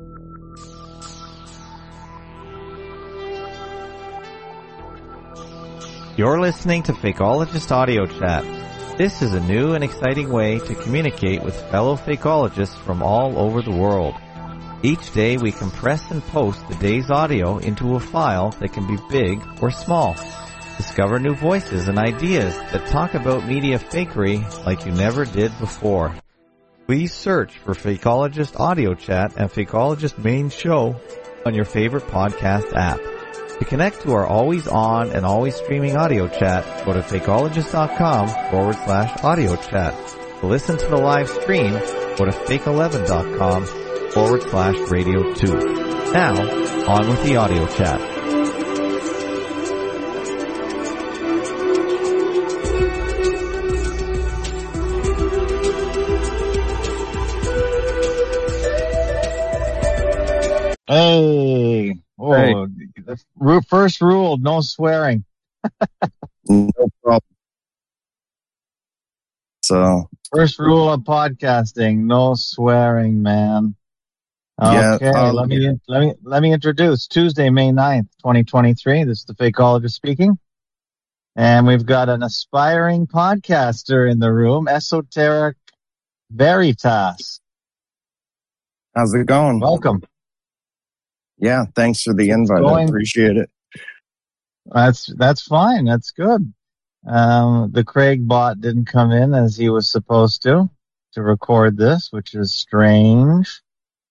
You're listening to Fakeologist Audio Chat. This is a new and exciting way to communicate with fellow fakeologists from all over the world. Each day we compress and post the day's audio into a file that can be big or small. Discover new voices and ideas that talk about media fakery like you never did before. Please search for Fakeologist Audio Chat and Fakeologist Main Show on your favorite podcast app. To connect to our always on and always streaming audio chat, go to fakeologist.com/audio chat. To listen to the live stream, go to fake11.com/radio 2. Now, on with the audio chat. Hey. Oh, hey. The first rule, no swearing. No problem. So, first rule of podcasting, no swearing, man. Okay, let me introduce Tuesday, May 9th, 2023. This is the Fakeologist speaking. And we've got an aspiring podcaster in the room, Esoteric Veritas. How's it going? Welcome. Yeah, thanks for the invite. I appreciate it. That's fine. That's good. The Craig bot didn't come in as he was supposed to record this, which is strange.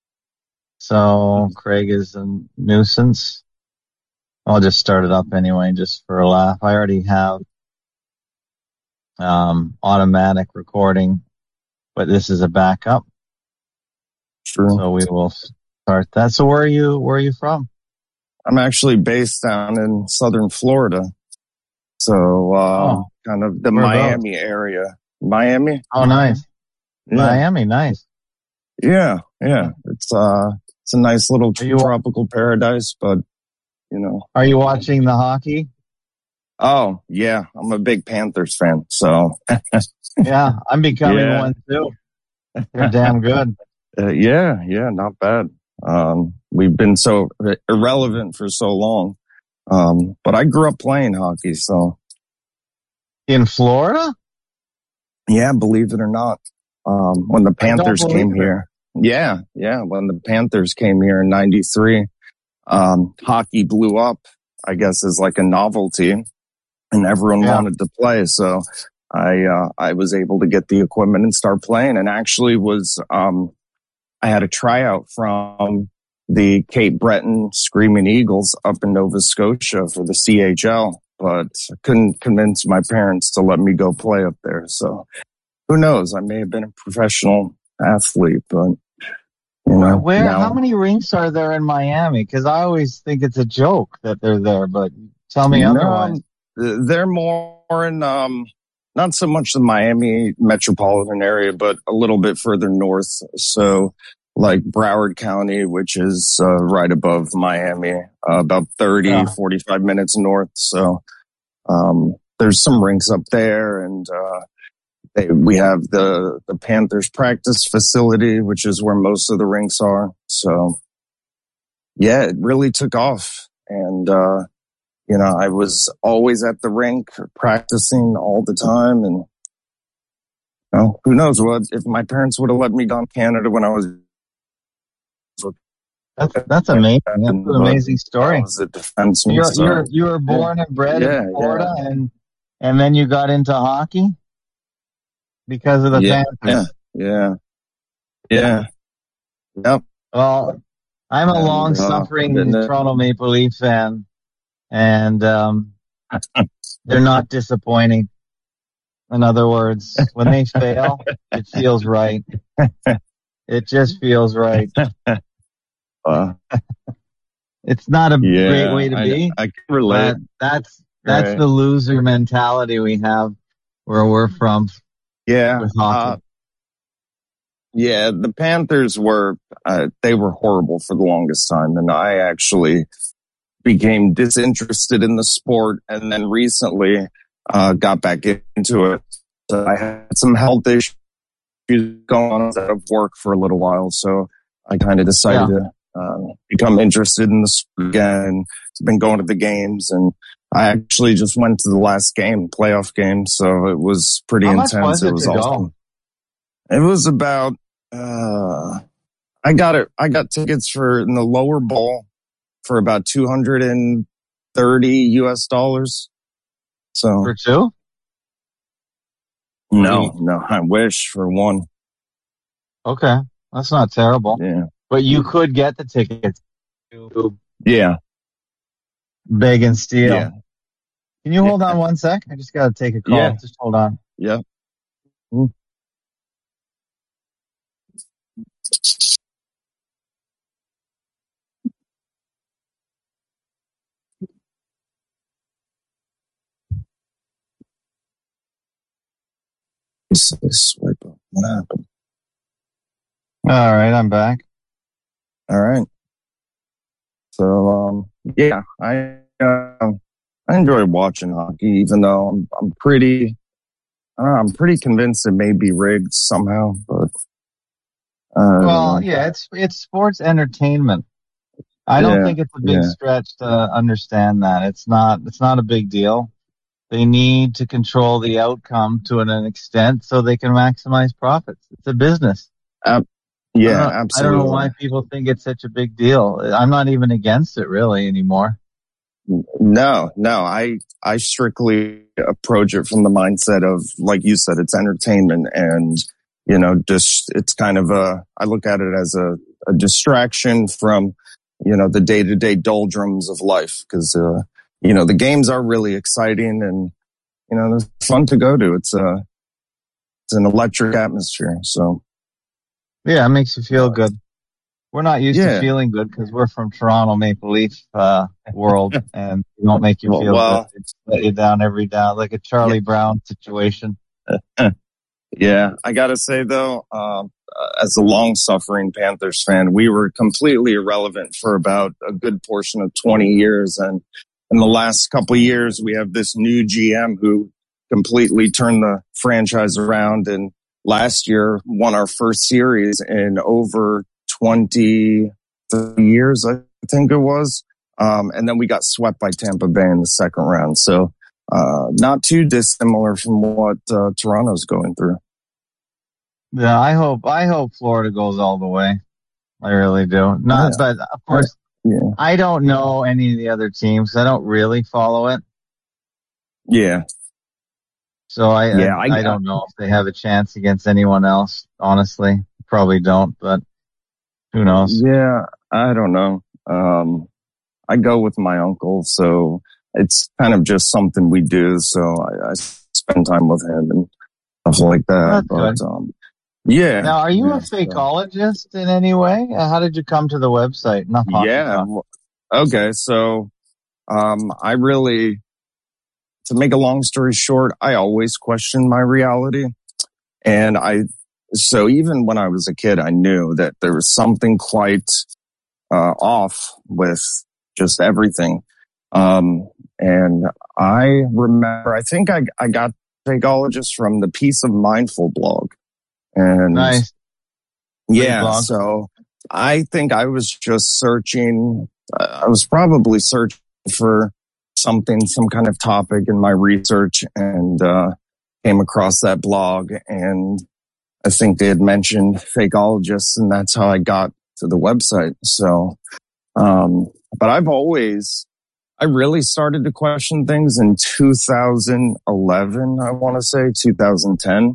So Craig is a nuisance. I'll just start it up anyway, just for a laugh. I already have automatic recording, but this is a backup. True. So we will start that. So where are you from? I'm actually based down in southern Florida. So, kind of the Miami area. Miami? Oh, nice. Yeah. Miami, nice. Yeah. It's a nice little tropical paradise, but, you know. Are you watching the hockey? Oh, yeah. I'm a big Panthers fan, so. Yeah, I'm becoming one too. They're damn good. Yeah, not bad. We've been so irrelevant for so long. But I grew up playing hockey, so. In Florida? Yeah, believe it or not. When the Panthers came here. Yeah, when the Panthers came here in 93, hockey blew up, I guess, as like a novelty, and everyone wanted to play. So I was able to get the equipment and start playing, and actually I had a tryout from the Cape Breton Screaming Eagles up in Nova Scotia for the CHL, but I couldn't convince my parents to let me go play up there. So who knows? I may have been a professional athlete, but you know. How many rinks are there in Miami? Because I always think it's a joke that they're there, but tell me otherwise. They're more in, not so much the Miami metropolitan area, but a little bit further north. So like Broward County, which is right above Miami, about 45 minutes north. So there's some rinks up there, and we have the Panthers practice facility, which is where most of the rinks are. So yeah, it really took off. And you know, I was always at the rink practicing all the time, and you know, who knows what if my parents would have let me go to Canada when I was. That's amazing. That's an amazing story. I was a defenseman. You were born and bred in Florida, and then you got into hockey because of the Panthers. Yeah. Yep. Well, I'm a long-suffering Toronto Maple Leaf fan, and they're not disappointing. In other words, when they fail, it feels right. It just feels right. It's not a great way to be. I can relate. That's the loser mentality we have where we're from. Yeah. With hockey. The Panthers were horrible for the longest time, and I actually became disinterested in the sport, and then recently got back into it. So I had some health issues going on out of work for a little while, so I kind of decided to become interested in the sport again. I've been going to the games, and I actually just went to the last game, playoff game. So it was pretty intense. How much was it was to awesome. go? It was about, I got tickets for in the lower bowl for about $230 US. So For two? No, I wish for one. Okay. That's not terrible. Yeah. But you could get the tickets to Yeah. beg and steal. Yeah. Can you hold on 1 sec? I just got to take a call. Yeah. Just hold on. Yeah. Swipe up. What happened? All right, I'm back. All right. So, yeah, I enjoy watching hockey, even though I'm pretty convinced it may be rigged somehow. But well, yeah, it's sports entertainment. I don't think it's a big stretch to understand that. It's not a big deal. They need to control the outcome to an extent so they can maximize profits. It's a business. Absolutely. I don't know why people think it's such a big deal. I'm not even against it really anymore. No, I strictly approach it from the mindset of, like you said, it's entertainment, and just it's kind of I look at it as a distraction from the day-to-day doldrums of life, because the games are really exciting, and they're fun to go to. It's an electric atmosphere. So yeah, it makes you feel good. We're not used to feeling good because we're from Toronto Maple Leaf world, and we don't make you feel good. It's let you down every down, like a Charlie Brown situation. Yeah, I gotta say though, as a long-suffering Panthers fan, we were completely irrelevant for about a good portion of 20 years, and in the last couple of years, we have this new GM who completely turned the franchise around, and last year won our first series in over 20 years, I think it was. And then we got swept by Tampa Bay in the second round. So, not too dissimilar from what Toronto's going through. Yeah, I hope Florida goes all the way. I really do. But of course, I don't know any of the other teams. I don't really follow it. Yeah. So I don't know if they have a chance against anyone else. Honestly, probably don't, but who knows? Yeah, I don't know. I go with my uncle, so it's kind of just something we do. So I spend time with him and stuff like that. That's good. Yeah. Now, are you a fakeologist in any way? How did you come to the website? Okay. So, I really, to make a long story short, I always questioned my reality. And so even when I was a kid, I knew that there was something quite, off with just everything. And I remember, I think I got fakeologist from the Peace of Mindful blog. And nice. Yeah. So I think I was just searching. I was probably searching for some kind of topic in my research, and came across that blog, and I think they had mentioned fakeologists, and that's how I got to the website. So, but I really started to question things in 2011, I want to say 2010,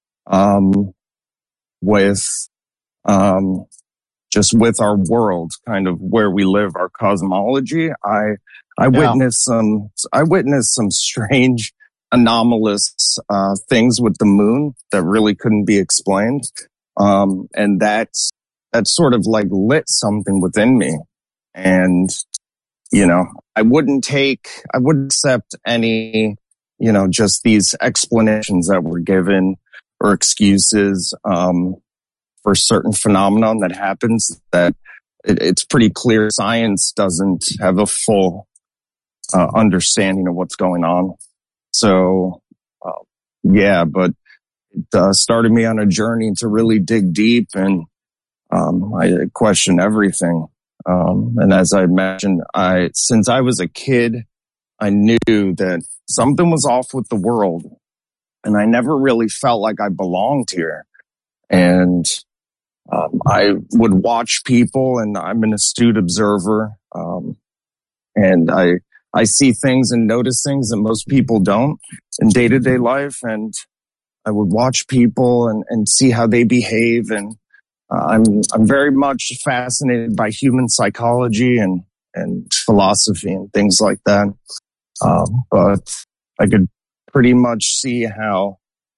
just with our world, kind of where we live, our cosmology. I witnessed some strange, anomalous things with the moon that really couldn't be explained, and that sort of like lit something within me. And I wouldn't accept any just these explanations that were given or excuses for certain phenomenon that happens, that it's pretty clear science doesn't have a full understanding of what's going on. So, but it started me on a journey to really dig deep, and I question everything. And as I mentioned, since I was a kid, I knew that something was off with the world, and I never really felt like I belonged here. And I would watch people, and I'm an astute observer, and I see things and notice things that most people don't in day-to-day life. And I would watch people and see how they behave. And I'm very much fascinated by human psychology and philosophy and things like that. But I could pretty much see how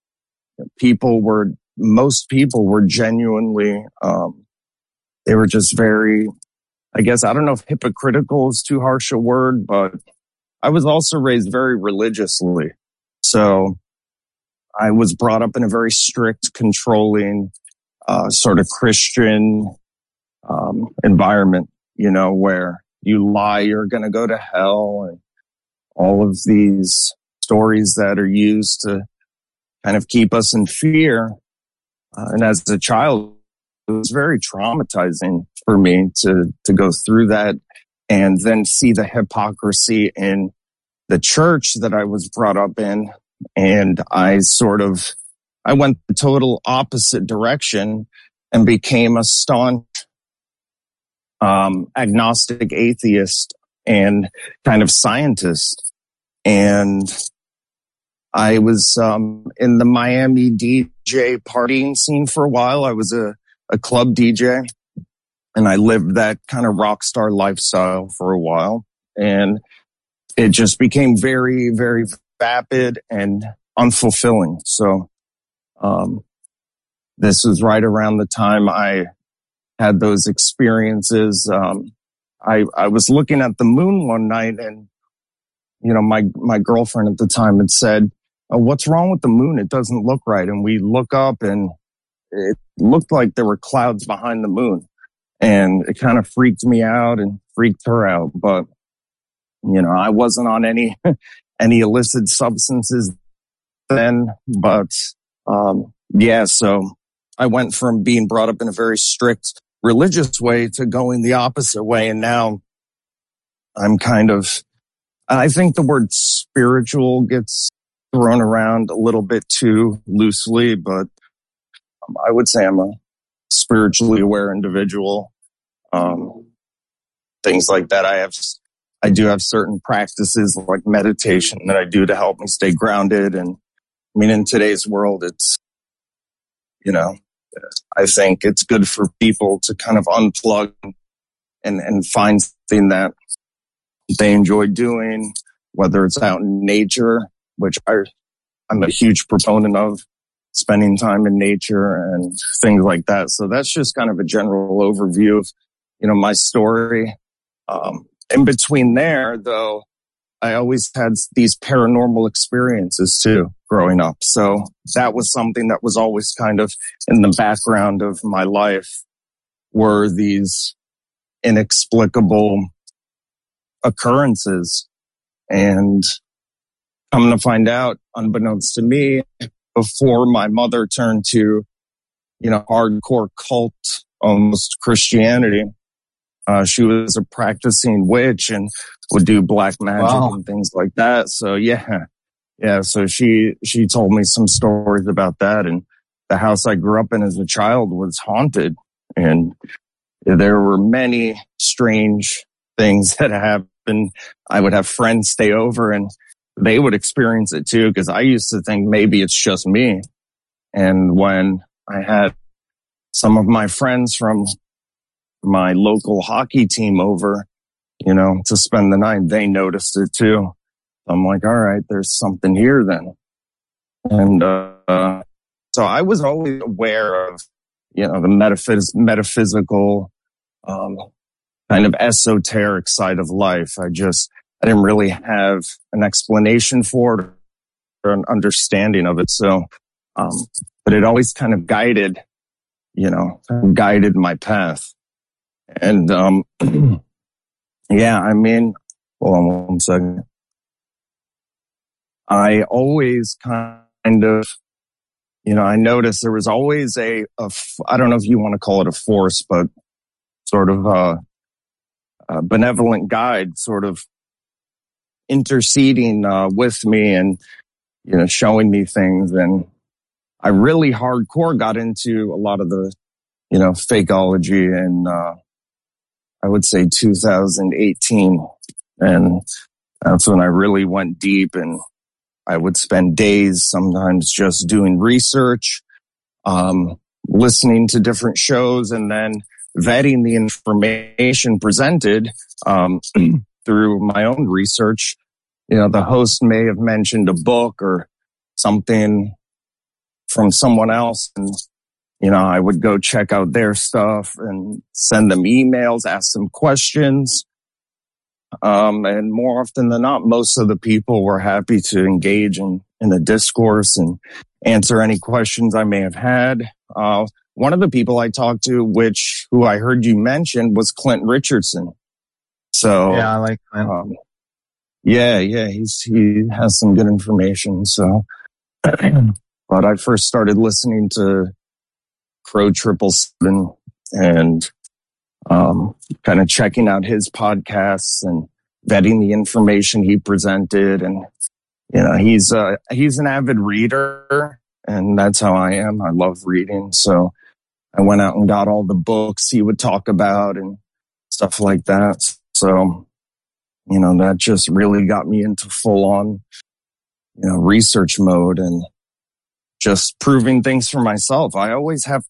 most people were genuinely, they were just very, I guess, I don't know if hypocritical is too harsh a word, but I was also raised very religiously. So I was brought up in a very strict, controlling, sort of Christian environment, where you lie, you're going to go to hell, and all of these stories that are used to kind of keep us in fear. And as a child, it was very traumatizing for me to go through that and then see the hypocrisy in the church that I was brought up in. And I went the total opposite direction and became a staunch agnostic atheist and kind of scientist. And I was in the Miami DJ partying scene for a while. I was a club DJ, and I lived that kind of rock star lifestyle for a while. And it just became very, very vapid and unfulfilling. So this was right around the time I had those experiences. I was looking at the moon one night, and my girlfriend at the time had said, "Oh, what's wrong with the moon? It doesn't look right." And we look up, and it looked like there were clouds behind the moon, and it kind of freaked me out and freaked her out. But I wasn't on any illicit substances then. But so I went from being brought up in a very strict religious way to going the opposite way, and now I'm I think the word spiritual gets thrown around a little bit too loosely, but I would say I'm a spiritually aware individual. Things like that. I do have certain practices like meditation that I do to help me stay grounded. And I mean, in today's world, it's, I think it's good for people to kind of unplug and find something that they enjoy doing, whether it's out in nature, which I'm a huge proponent of, spending time in nature and things like that. So that's just kind of a general overview of, my story. In between there, though, I always had these paranormal experiences too, growing up. So that was something that was always kind of in the background of my life, were these inexplicable occurrences. And I'm going to find out, unbeknownst to me, before my mother turned to, hardcore cult, almost Christianity, she was a practicing witch and would do black magic and things like that. So yeah. So she told me some stories about that. And the house I grew up in as a child was haunted, and there were many strange things that happened. I would have friends stay over, and they would experience it too, because I used to think maybe it's just me. And when I had some of my friends from my local hockey team over, to spend the night, they noticed it too. I'm like, all right, there's something here then. And so I was always aware of, the metaphysical, kind of esoteric side of life. I didn't really have an explanation for it or an understanding of it. So, but it always kind of guided my path. And, I mean, hold on one second. I always kind of, I noticed there was always I don't know if you want to call it a force, but sort of benevolent guide sort of interceding with me and, showing me things. And I really hardcore got into a lot of the, fakeology in, I would say 2018. And that's when I really went deep, and I would spend days sometimes just doing research, listening to different shows, and then vetting the information presented through my own research. The host may have mentioned a book or something from someone else, and I would go check out their stuff and send them emails, ask them questions. And more often than not, most of the people were happy to engage in the discourse and answer any questions I may have had. One of the people I talked to, who I heard you mention, was Clint Richardson. So yeah, I like Clint. Yeah, he has some good information. So, but I first started listening to Crow 777 and kind of checking out his podcasts and vetting the information he presented. And, he's an avid reader, and that's how I am. I love reading. So I went out and got all the books he would talk about and stuff like that. So, that just really got me into full on, research mode and just proving things for myself. I always have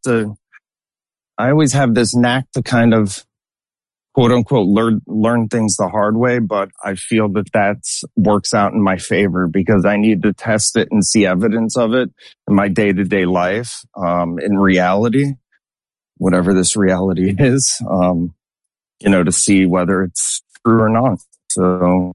this knack to kind of quote unquote learn things the hard way, but I feel that works out in my favor because I need to test it and see evidence of it in my day-to-day life, in reality, whatever this reality is, to see whether it's true or not. So,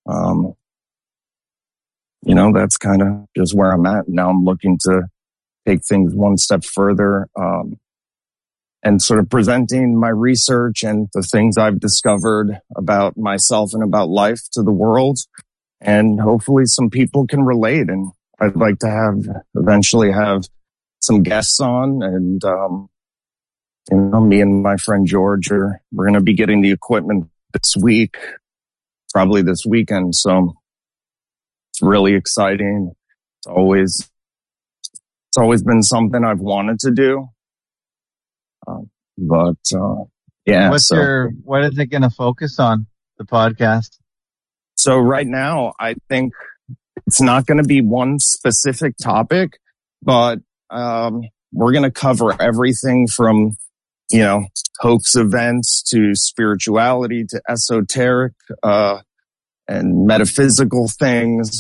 that's kind of just where I'm at. Now I'm looking to take things one step further, and sort of presenting my research and the things I've discovered about myself and about life to the world. And hopefully some people can relate. And I'd like to eventually have some guests on. And, me and my friend George we're going to be getting the equipment this week, probably this weekend. So it's really exciting. It's always been something I've wanted to do. What is it going to focus on, the podcast? So right now, I think it's not going to be one specific topic, but we're going to cover everything from, hoax events to spirituality to esoteric and metaphysical things.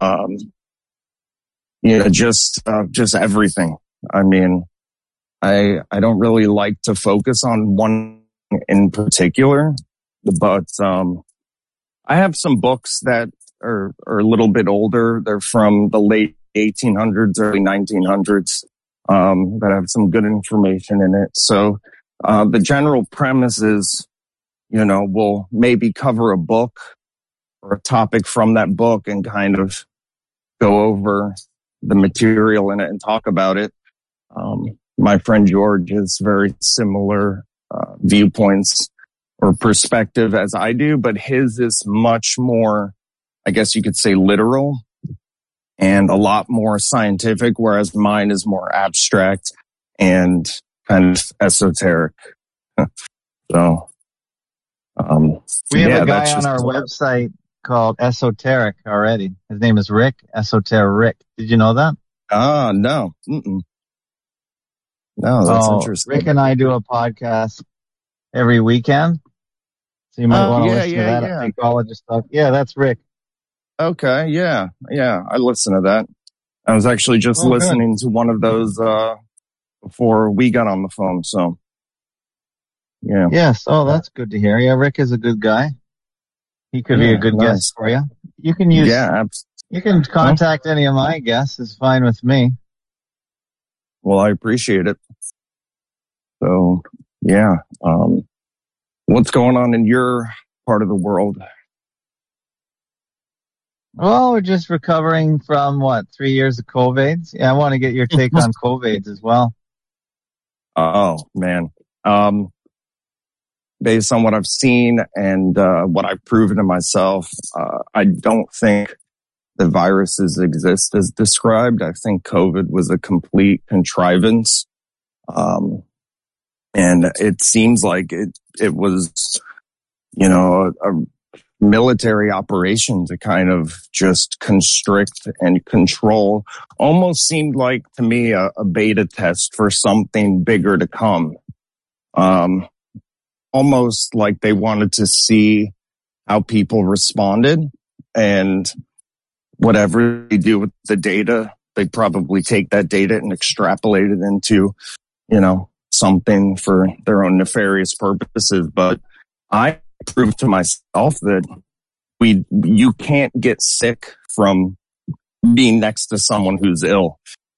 Just everything. I mean, I don't really like to focus on one in particular, but I have some books that are a little bit older. They're from the late 1800s, early 1900s, that have some good information in it. So the general premise is, we'll maybe cover a book or a topic from that book and kind of go over the material in it and talk about it. My friend George has very similar viewpoints or perspective as I do, but his is much more, I guess you could say, literal and a lot more scientific, whereas mine is more abstract and kind of esoteric. So, we have a guy on our website called Esoteric already. His name is Rick, Esoteric. Did you know that? No. Mm-mm. No, that's interesting. Rick and I do a podcast every weekend. So you might want to listen to that. Yeah. Fakeologist stuff. Yeah, that's Rick. Okay. Yeah. I listen to that. I was actually just listening to one of those, before we got on the phone. So, yeah. Yes. Oh, that's good to hear. Yeah, Rick is a good guy. He could be a good guest for you. You can use, you can contact any of my guests. It's fine with me. Well, I appreciate it. So, yeah. What's going on in your part of the world? Well, we're just recovering from 3 years of COVID. Yeah, I want to get your take on COVID as well. Oh, man. based on what I've seen and what I've proven to myself, I don't think the viruses exist as described. I think COVID was a complete contrivance. And it seems like it was, a military operation to kind of just constrict and control. Almost seemed like to me a beta test for something bigger to come. Almost like they wanted to see how people responded, and whatever they do with the data, they probably take that data and extrapolate it into, something for their own nefarious purposes. But I proved to myself that you can't get sick from being next to someone who's ill.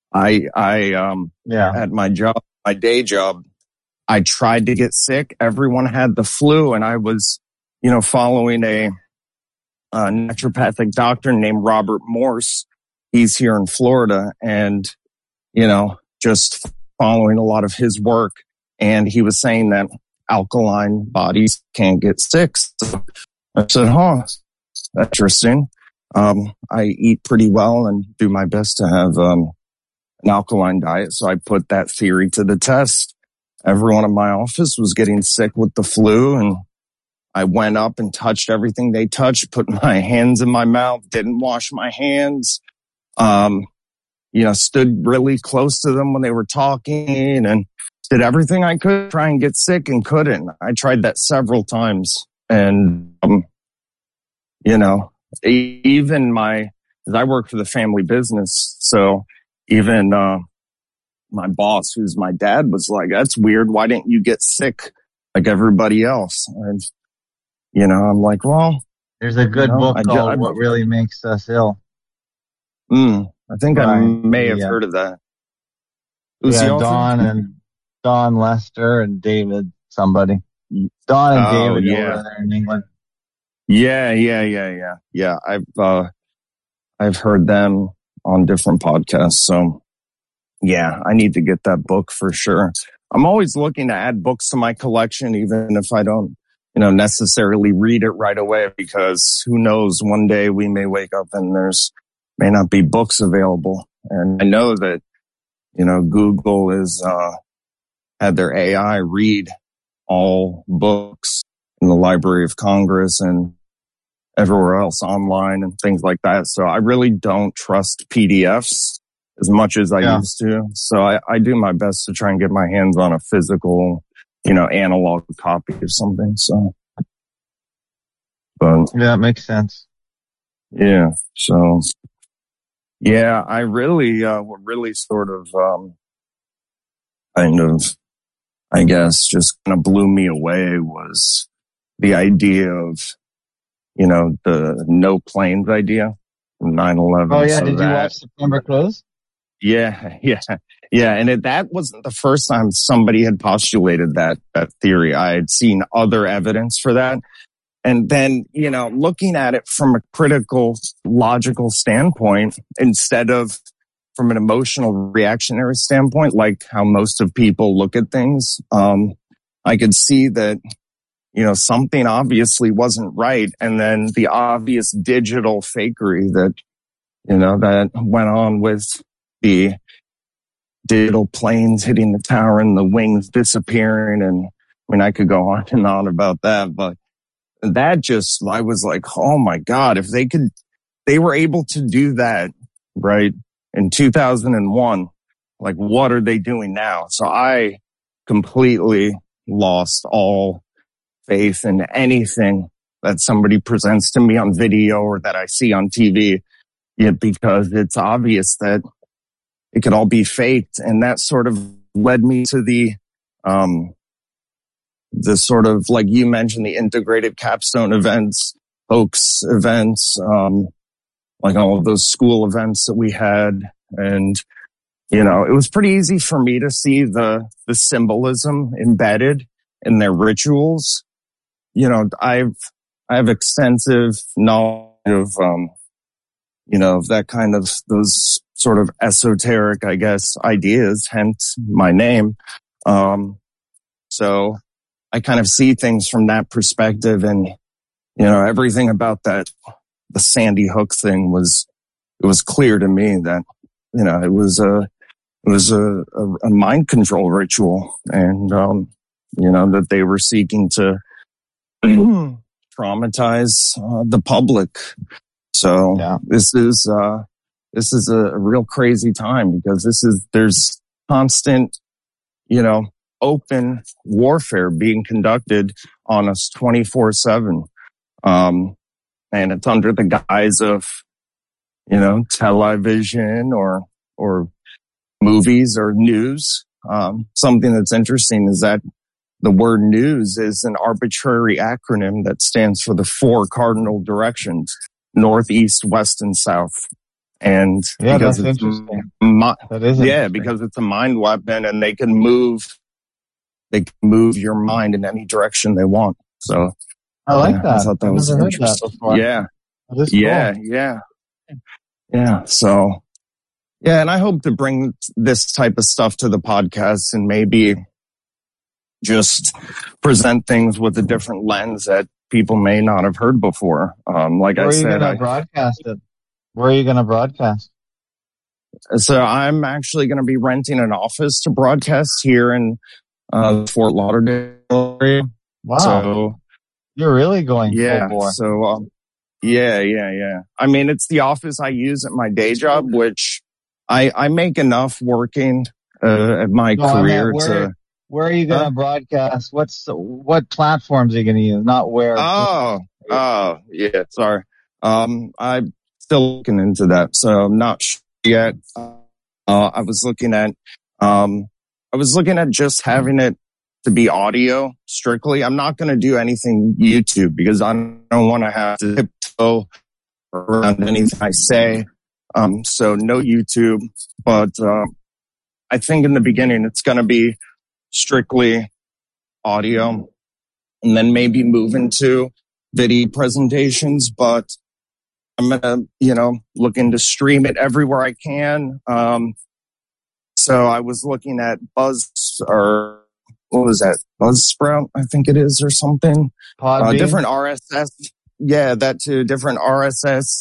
At my job, my day job, I tried to get sick. Everyone had the flu, and I was, following a naturopathic doctor named Robert Morse. He's here in Florida, and, just following a lot of his work. And he was saying that alkaline bodies can't get sick. So I said, interesting. I eat pretty well and do my best to have an alkaline diet. So I put that theory to the test. Everyone in my office was getting sick with the flu, and I went up and touched everything they touched, put my hands in my mouth, didn't wash my hands, stood really close to them when they were talking, and did everything I could try and get sick and couldn't. I tried that several times. And, even because I work for the family business. So even, my boss, who's my dad, was like, that's weird. Why didn't you get sick like everybody else? And, I'm like, well, there's a good book called What Really Makes Us Ill. I think I may have heard of that. Who's the author? Don Lester and David somebody. Don and David over there in England. Yeah. I've heard them on different podcasts. So yeah, I need to get that book for sure. I'm always looking to add books to my collection, even if I don't, necessarily read it right away, because who knows, one day we may wake up and may not be books available. And I know that, Google is, had their AI read all books in the Library of Congress and everywhere else online and things like that. So I really don't trust PDFs as much as I used to. So I do my best to try and get my hands on a physical, analog copy or something. So, but yeah, it makes sense. Yeah. So, yeah, I really, what really sort of, I guess, just kind of blew me away was the idea of, the no planes idea from 9/11. Oh yeah, did you watch September Close? Yeah. And that wasn't the first time somebody had postulated that theory. I had seen other evidence for that. And then, looking at it from a critical, logical standpoint, instead of from an emotional, reactionary standpoint, like how most of people look at things, I could see that, something obviously wasn't right. And then the obvious digital fakery that, that went on with the digital planes hitting the tower and the wings disappearing. And I could go on and on about that, but that just, I was like, oh my God, if they were able to do that, right, in 2001, like what are they doing now? So I completely lost all faith in anything that somebody presents to me on video or that I see on TV, because it's obvious that it could all be faked. And that sort of led me to the sort of, like you mentioned, the integrated capstone events, hoax events, like all of those school events that we had. And, it was pretty easy for me to see the symbolism embedded in their rituals. I have extensive knowledge of, that kind of, those sort of esoteric, I guess, ideas, hence my name. So I kind of see things from that perspective, and everything about the Sandy Hook thing it was clear to me that it was a mind control ritual, and that they were seeking to traumatize the public. So Yeah. this is a real crazy time, because there's constant, open warfare being conducted on us 24/7. And it's under the guise of, television or movies or news. Something that's interesting is that the word news is an arbitrary acronym that stands for the 4 cardinal directions: north, east, west, and south. And Yeah, because that's it's interesting. because it's a mind weapon, and they can move your mind in any direction they want. So I like that. I thought that was never heard that interesting. before. Yeah. That's Yeah, cool. yeah. So, yeah, and I hope to bring this type of stuff to the podcast, and maybe just present things with a different lens that people may not have heard before. Like Where I are you said, going to broadcast it? Where are you going to broadcast? So I'm actually going to be renting an office to broadcast here in Fort Lauderdale area. Wow. So You're really going yeah. full bore. So yeah. I mean, it's the office I use at my day job, which I make enough working at my career to. Where are you going to broadcast? What platforms are you going to use? Not where. Oh, yeah. Sorry. I'm still looking into that, so I'm not sure yet. I was looking at just having it to be audio strictly. I'm not going to do anything YouTube, because I don't want to have to tiptoe around anything I say. So no YouTube, but I think in the beginning it's going to be strictly audio, and then maybe move into video presentations. But I'm going to, looking to stream it everywhere I can. So I was looking at what was that? Buzzsprout, I think it is, or something. Different RSS. Yeah, that too. Different RSS,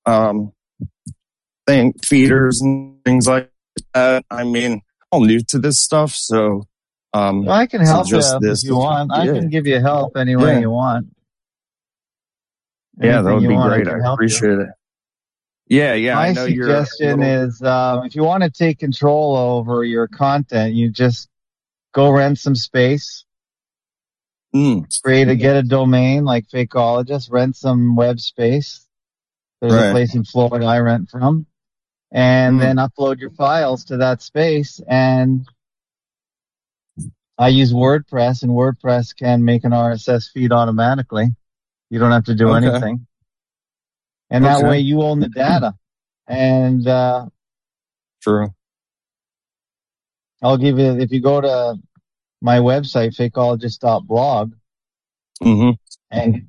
feeders and things like that. I mean, I'm new to this stuff, so, well, I can help you if you want. I can give you help any way you want. Yeah, that would be great. I appreciate it. Yeah. My suggestion is, if you want to take control over your content, you just go rent some space. Get a domain like Fakeologist, rent some web space. There's a place in Florida I rent from. And then upload your files to that space. And I use WordPress, and WordPress can make an RSS feed automatically. You don't have to do anything. And that way you own the data. And true. I'll give you, if you go to my website, fakeologist.blog, and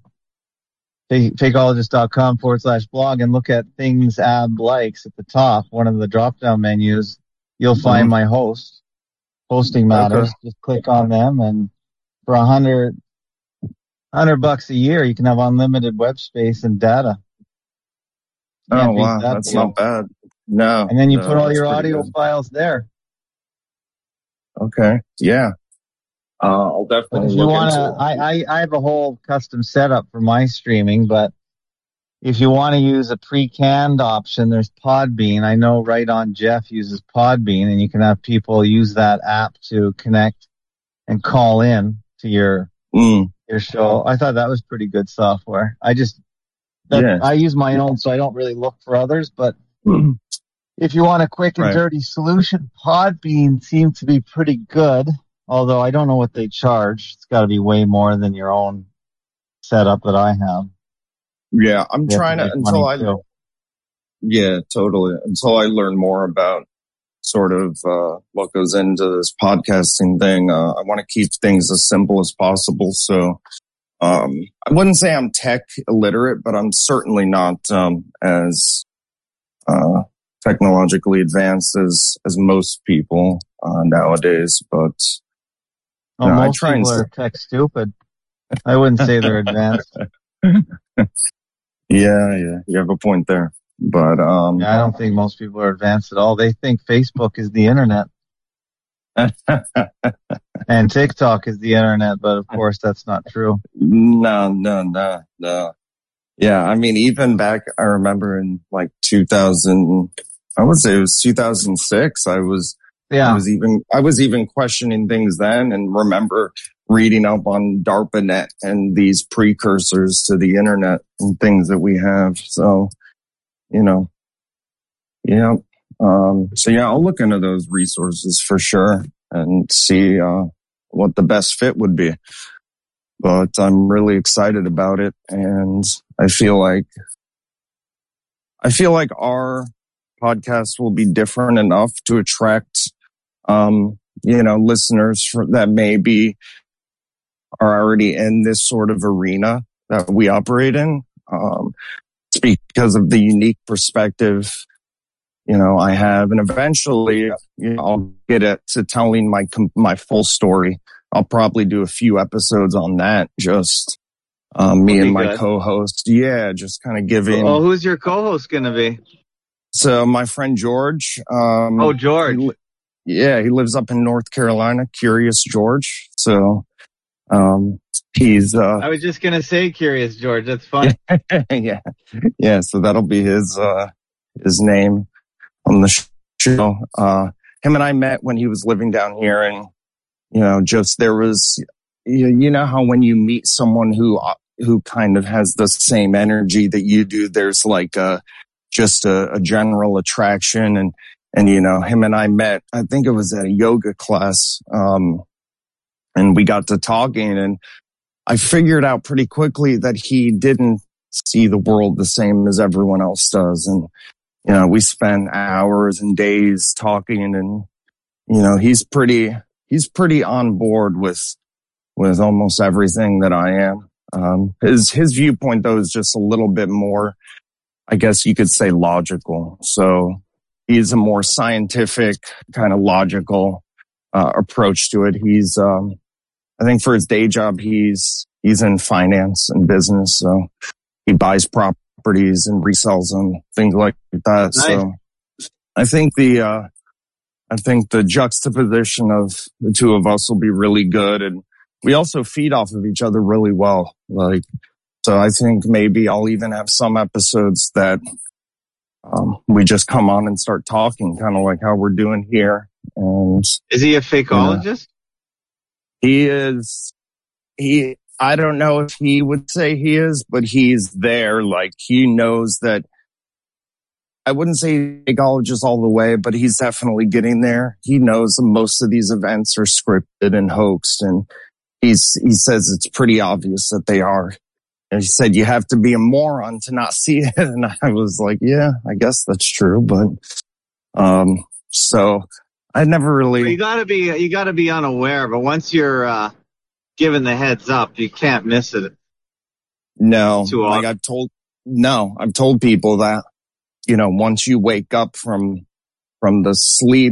fakeologist.com/blog, and look at things Ab likes at the top, one of the drop-down menus, you'll find my hosting matters. Just click on them, and for $100 a year, you can have unlimited web space and data. Oh, wow. That's not bad. No. And then you put all your audio files there. Okay. Yeah. I'll definitely look into it. I have a whole custom setup for my streaming, but if you want to use a pre-canned option, there's Podbean. I know Right On Jeff uses Podbean, and you can have people use that app to connect and call in to your show. I thought that was pretty good software. I use my own, so I don't really look for others, but if you want a quick and dirty solution, Podbean seems to be pretty good, although I don't know what they charge. It's got to be way more than your own setup that I have. Yeah, I'm trying to, until I learn more about sort of what goes into this podcasting thing. I want to keep things as simple as possible. So I wouldn't say I'm tech illiterate, but I'm certainly not as technologically advanced as most people nowadays. But Well, most people are tech stupid. I wouldn't say they're advanced. Yeah, you have a point there. But I don't think most people are advanced at all. They think Facebook is the internet. And TikTok is the internet, but of course that's not true. No. Yeah, I mean, even back, I remember in like 2000, I would say it was 2006. I was even questioning things then, and remember reading up on DARPANET and these precursors to the internet and things that we have. So, yeah. So yeah, I'll look into those resources for sure and see, what the best fit would be. But I'm really excited about it. And I feel like our podcast will be different enough to attract, listeners that maybe are already in this sort of arena that we operate in. It's because of the unique perspective, I have, and eventually, I'll get it to telling my full story. I'll probably do a few episodes on that, just me and my co-host. Yeah, just kind of giving. Oh, who's your co-host going to be? So my friend George. George. He lives up in North Carolina, Curious George. So he's. I was just going to say Curious George. That's fun. Yeah. So that'll be his name on the show. Him and I met when he was living down here, and there was, how when you meet someone who kind of has the same energy that you do, there's like just a general attraction, and him and I met, I think it was at a yoga class, and we got to talking, and I figured out pretty quickly that he didn't see the world the same as everyone else does, and we spent hours and days talking, and he's pretty on board with almost everything that I am. His viewpoint though is just a little bit more, I guess you could say, logical. So he's a more scientific kind of logical approach to it. He's I think for his day job he's in finance and business, so he buys properties and resells them, things like that. Nice. So I think the juxtaposition of the two of us will be really good, and we also feed off of each other really well. So I think maybe I'll even have some episodes that we just come on and start talking, kind of like how we're doing here. And is he a fakeologist? He is. I don't know if he would say he is, but he's there. Like, he knows that. I wouldn't say fakeologist all the way, but he's definitely getting there. He knows that most of these events are scripted and hoaxed, and he says it's pretty obvious that they are. And he said, you have to be a moron to not see it. And I was like, yeah, I guess that's true. But, so I never really. Well, you gotta be unaware, but once you're, given the heads up, you can't miss it. No, like I've told people that, once you wake up from the sleep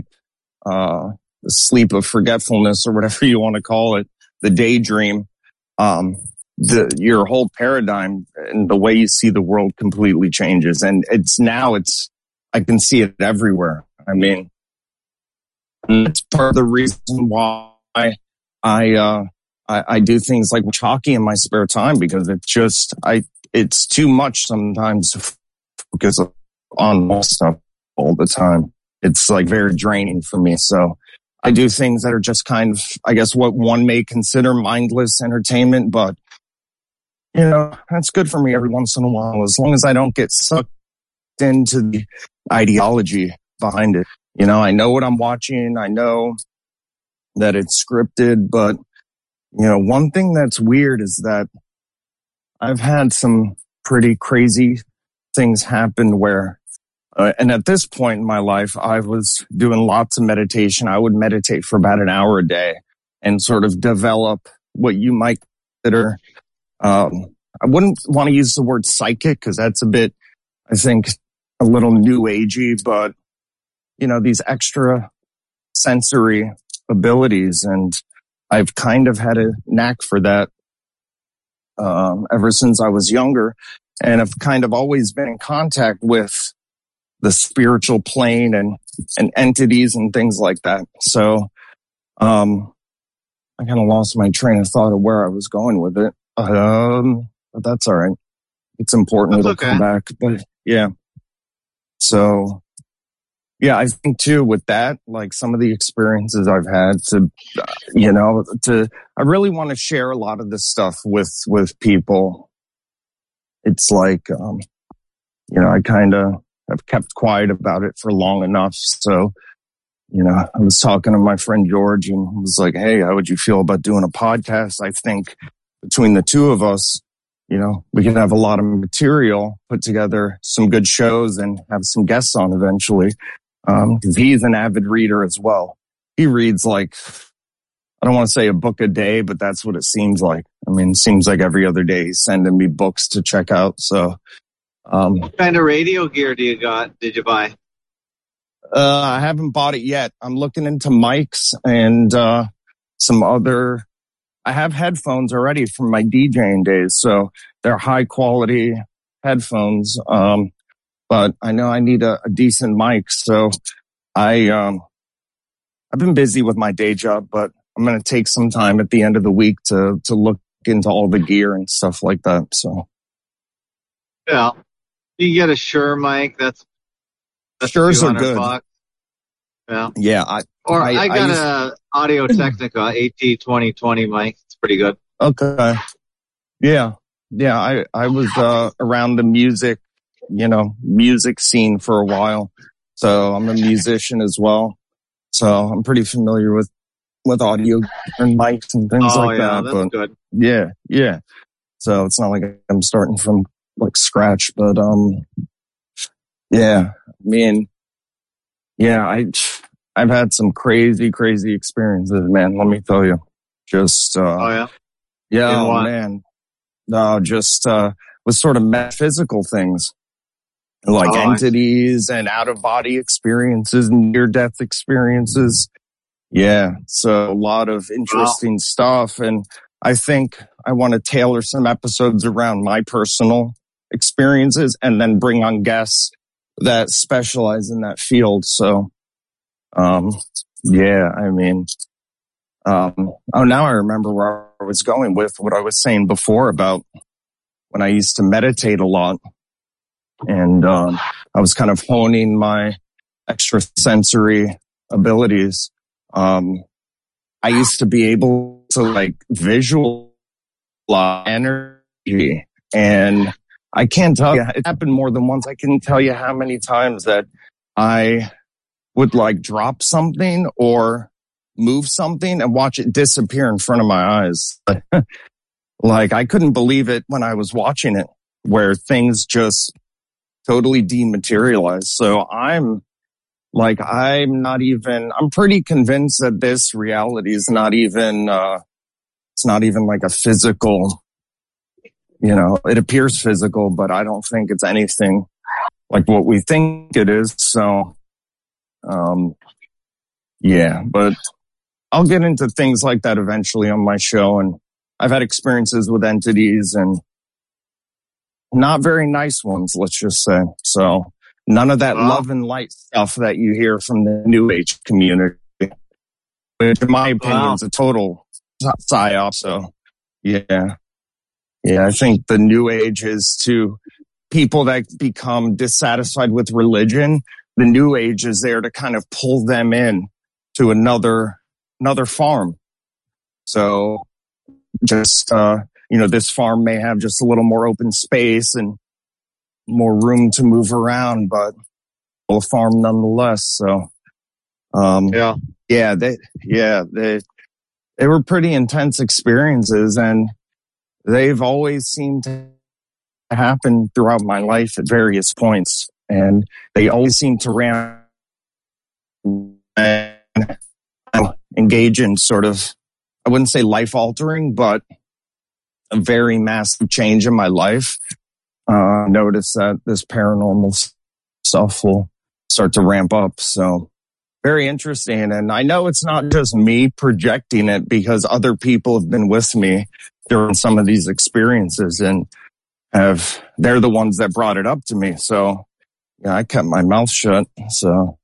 of forgetfulness, or whatever you want to call it, the daydream, your whole paradigm and the way you see the world completely changes. And I can see it everywhere. I mean, that's part of the reason why I do things like watch hockey in my spare time, because it's too much sometimes to focus on more stuff all the time. It's like very draining for me. So I do things that are just kind of, I guess, what one may consider mindless entertainment, but that's good for me every once in a while, as long as I don't get sucked into the ideology behind it. I know what I'm watching. I know that it's scripted, but one thing that's weird is that I've had some pretty crazy things happen where, and at this point in my life, I was doing lots of meditation. I would meditate for about an hour a day and sort of develop what you might consider, I wouldn't want to use the word psychic, because that's a bit, I think, a little new agey, but these extra sensory abilities. And I've kind of had a knack for that ever since I was younger, and I've kind of always been in contact with the spiritual plane and entities and things like that. So I kind of lost my train of thought of where I was going with it. But that's all right. It's important. It'll come back. But yeah. So yeah, I think too with that, like some of the experiences I've had I really want to share a lot of this stuff with people. It's like, I kind of have kept quiet about it for long enough. So, I was talking to my friend George and was like, hey, how would you feel about doing a podcast? I think between the two of us, we can have a lot of material, put together some good shows and have some guests on eventually. Cause he's an avid reader as well. He reads like, I don't want to say a book a day, but that's what it seems like. I mean, it seems like every other day he's sending me books to check out. So, what kind of radio gear did you buy? I haven't bought it yet. I'm looking into mics and, some other, I have headphones already from my DJing days. So they're high quality headphones. But I know I need a decent mic. So I've been busy with my day job, but I'm going to take some time at the end of the week to look into all the gear and stuff like that. So. Yeah. You get a Shure mic. That's Shure's are good. $200. Yeah. Yeah. I got a Audio Technica AT2020 mic. It's pretty good. Okay. Yeah. Yeah. I was, around the music scene for a while. So I'm a musician as well. So I'm pretty familiar with audio and mics and things like that. That's but good. Yeah. Yeah. So it's not like I'm starting from like scratch, but, yeah, I mean, yeah, I've had some crazy experiences, man. Let me tell you, just, yeah, man, just, with sort of metaphysical things like entities and out of body experiences and near death experiences. Yeah. So a lot of interesting stuff. And I think I want to tailor some episodes around my personal experiences and then bring on guests that specialize in that field. So, yeah, I mean, now I remember where I was going with what I was saying before about when I used to meditate a lot and, I was kind of honing my extrasensory abilities. I used to be able to like visualize energy, and I can't tell you, it happened more than once. I can tell you how many times that I would like drop something or move something and watch it disappear in front of my eyes. Like I couldn't believe it when I was watching it, where things just totally dematerialized. So I'm pretty convinced that this reality is not even, it's not even like a physical, it appears physical, but I don't think it's anything like what we think it is. So, yeah, but I'll get into things like that eventually on my show. And I've had experiences with entities and not very nice ones, let's just say. So none of that love and light stuff that you hear from the New Age community, which in my opinion is a total psyop. So yeah. Yeah, I think the New Age is to people that become dissatisfied with religion. The New Age is there to kind of pull them in to another farm. So just, this farm may have just a little more open space and more room to move around, but a farm nonetheless. So, they were pretty intense experiences, and they've always seemed to happen throughout my life at various points. And they always seem to ramp and engage in sort of, I wouldn't say life altering, but a very massive change in my life. Notice that this paranormal stuff will start to ramp up. So very interesting. And I know it's not just me projecting it, because other people have been with me during some of these experiences and they're the ones that brought it up to me. So yeah, I kept my mouth shut. So,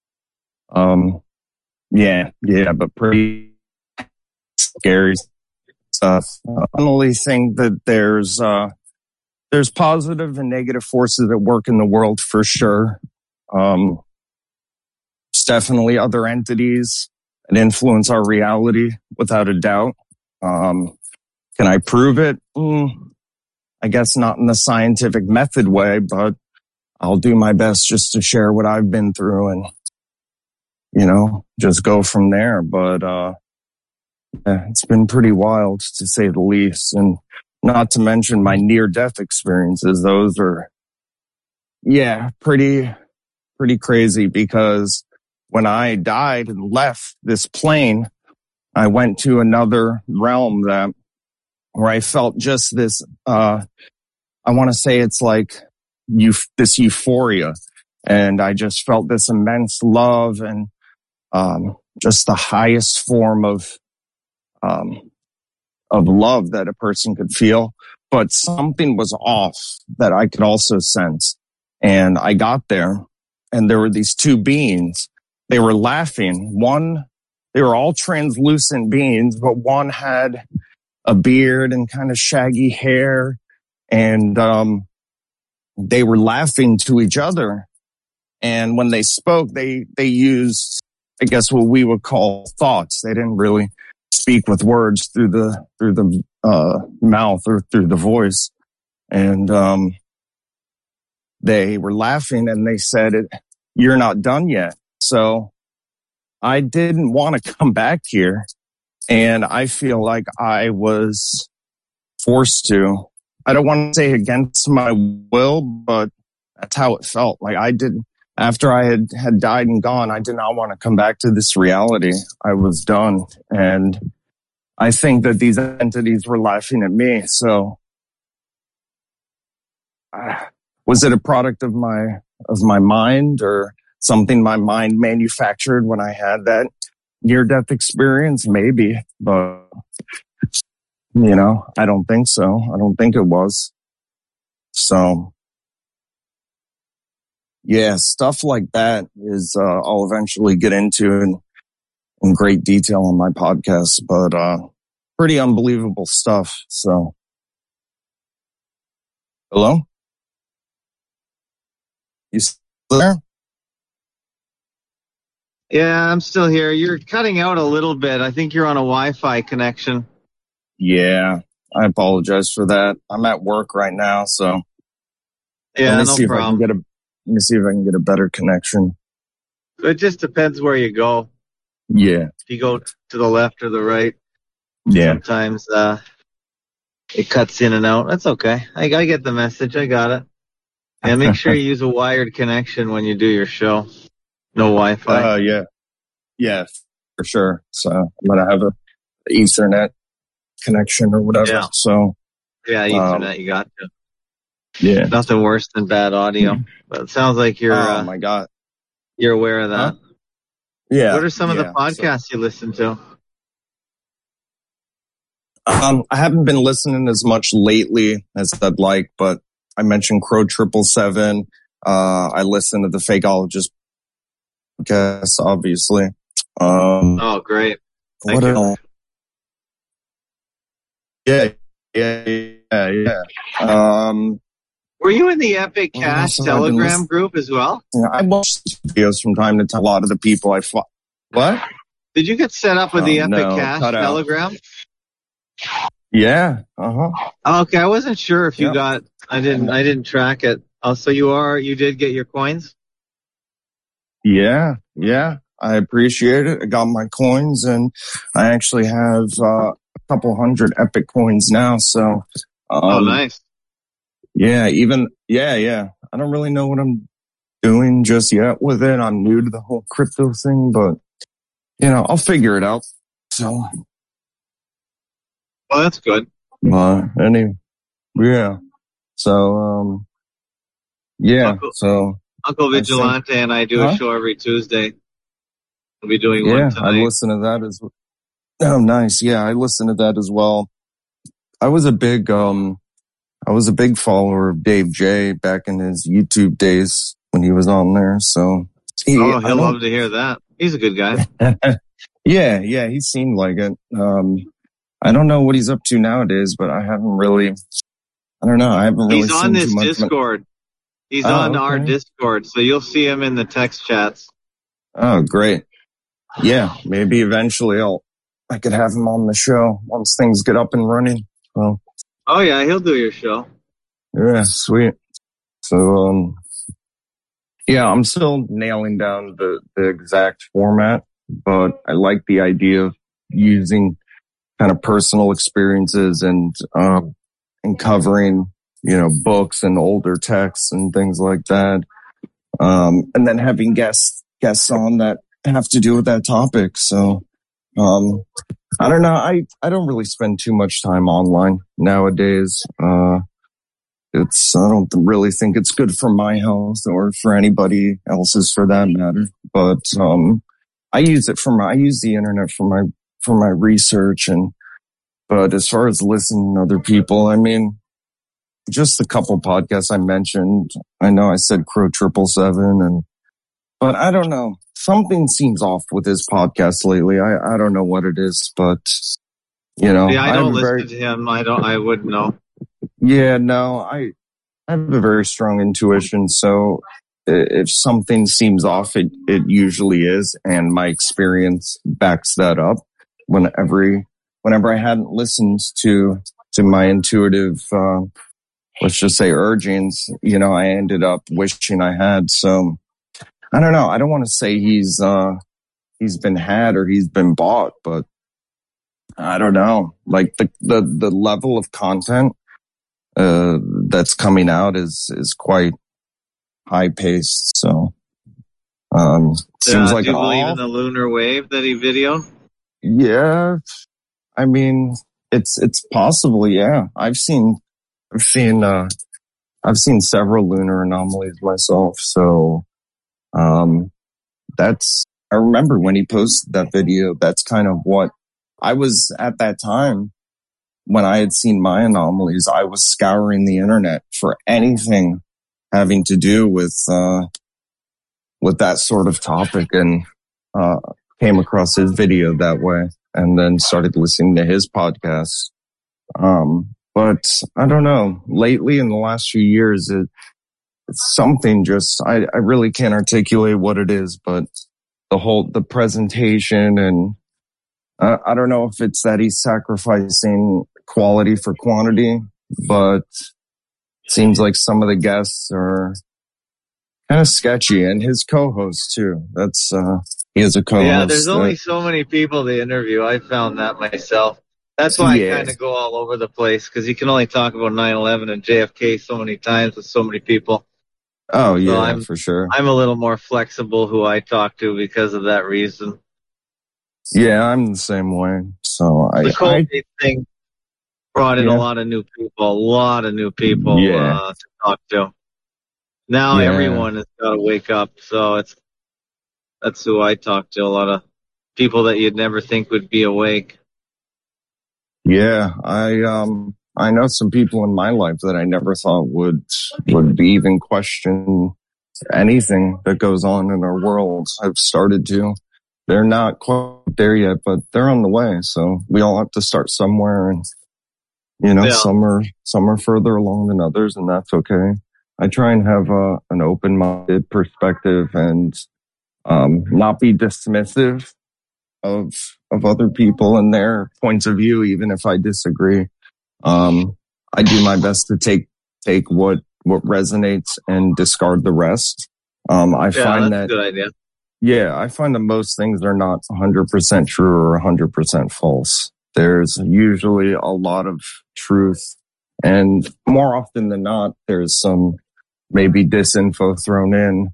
yeah, but pretty scary stuff. I only think that there's positive and negative forces at work in the world for sure. There's definitely other entities that influence our reality without a doubt. Can I prove it? I guess not in the scientific method way, but I'll do my best just to share what I've been through and, just go from there. But, yeah, it's been pretty wild to say the least. And not to mention my near-death experiences. Those are, pretty crazy, because when I died and left this plane, I went to another realm where I felt just this, I want to say it's like this euphoria. And I just felt this immense love and, just the highest form of love that a person could feel. But something was off that I could also sense. And I got there and there were these two beings. They were laughing. They were all translucent beings, but one had a beard and kind of shaggy hair. And, they were laughing to each other. And when they spoke, they used, I guess, what we would call thoughts. They didn't really speak with words through the mouth or through the voice. And, they were laughing and they said, "You're not done yet." So I didn't want to come back here. And I feel like I was forced to. I don't want to say against my will, but that's how it felt. Like after I had died and gone, I did not want to come back to this reality. I was done. And I think that these entities were laughing at me. So was it a product of my mind, or something my mind manufactured when I had that near-death experience? Maybe, but I don't think so. I don't think it was. So yeah, stuff like that is, I'll eventually get into in great detail on my podcast, but, pretty unbelievable stuff. So, hello? You still there? Yeah, I'm still here. You're cutting out a little bit. I think you're on a Wi-Fi connection. Yeah, I apologize for that. I'm at work right now, so yeah, let me see if I can get a better connection. It just depends where you go. Yeah. If you go to the left or the right, sometimes it cuts in and out. That's okay. I get the message. I got it. And make sure you use a wired connection when you do your show. No Wi-Fi. Yeah, for sure. So I'm gonna have a Ethernet connection or whatever. Yeah. So Ethernet. You got to. Yeah. Nothing worse than bad audio. But it sounds like you're. Oh my God. You're aware of that. Huh? Yeah. What are some of the podcasts you listen to? I haven't been listening as much lately as I'd like, but I mentioned Crow 777. I listen to the Fakeologist podcast, obviously. Oh, great. Thank you. Yeah. Were you in the Epic Cast Telegram group as well? I watch videos from time to time. A lot of the people I follow. What? Did you get set up with the Epic Cast Telegram? Yeah. Okay, I wasn't sure if you got. I didn't track it. Oh, so you did get your coins? Yeah. I appreciate it. I got my coins, and I actually have a couple hundred Epic coins now. So. Nice. Yeah. I don't really know what I'm doing just yet with it. I'm new to the whole crypto thing, but I'll figure it out. So. Well, that's good. Anyway, yeah. So, Uncle Vigilante and I do a show every Tuesday. We'll be doing one tonight. I listen to that as well. Oh, nice. Yeah, I listen to that as well. I was a big follower of Dave J back in his YouTube days when he was on there. So he'll love to hear that. He's a good guy. yeah, he seemed like it. I don't know what he's up to nowadays, but I haven't really He's on this Discord. He's on our Discord, so you'll see him in the text chats. Oh, great. Yeah, maybe eventually I could have him on the show once things get up and running. So. Oh yeah, he'll do your show. Yeah, sweet. So, I'm still nailing down the exact format, but I like the idea of using kind of personal experiences and covering, books and older texts and things like that. And then having guests on that have to do with that topic. So, I don't know. I don't really spend too much time online nowadays. I don't really think it's good for my health or for anybody else's for that matter. But, I use the internet for my research but as far as listening to other people, I mean, just a couple podcasts I mentioned. I know I said Crow 777 but I don't know. Something seems off with his podcast lately. I don't know what it is, but Yeah, I don't listen to him. I wouldn't know. Yeah, no, I have a very strong intuition. So if something seems off, it usually is. And my experience backs that up. Whenever I hadn't listened to my intuitive, let's just say urgings, I ended up wishing I had. So I don't know. I don't want to say he's been had or he's been bought, but I don't know. Like the level of content, that's coming out is quite high paced. So, seems like do you believe in the lunar wave that he videoed? Yeah. I mean, it's possible. Yeah. I've seen several lunar anomalies myself. So, I remember when he posted that video, that's kind of what I was at that time when I had seen my anomalies. I was scouring the internet for anything having to do with that sort of topic and, came across his video that way and then started listening to his podcast. But I don't know, lately in the last few years, it's something just, I really can't articulate what it is, but the presentation and, I don't know if it's that he's sacrificing quality for quantity, but it seems like some of the guests are kind of sketchy and his co-host too. That's, he has a co-host. Yeah, there's only so many people to interview. I found that myself. That's why I kind of go all over the place because you can only talk about 9/11 and JFK so many times with so many people. Oh, yeah, for sure. I'm a little more flexible who I talk to because of that reason. Yeah, I'm the same way. So the COVID thing brought in a lot of new people to talk to. Now everyone has got to wake up. So that's who I talk to. A lot of people that you'd never think would be awake. Yeah, I know some people in my life that I never thought would even question anything that goes on in our world. I've started to. They're not quite there yet, but they're on the way. So we all have to start somewhere, and some are further along than others, and that's okay. I try and have an open-minded perspective and not be dismissive of other people and their points of view, even if I disagree. I do my best to take what resonates and discard the rest. I find that's a good idea. Yeah, I find that most things are not 100% true or 100% false. There's usually a lot of truth, and more often than not, there's some maybe disinfo thrown in.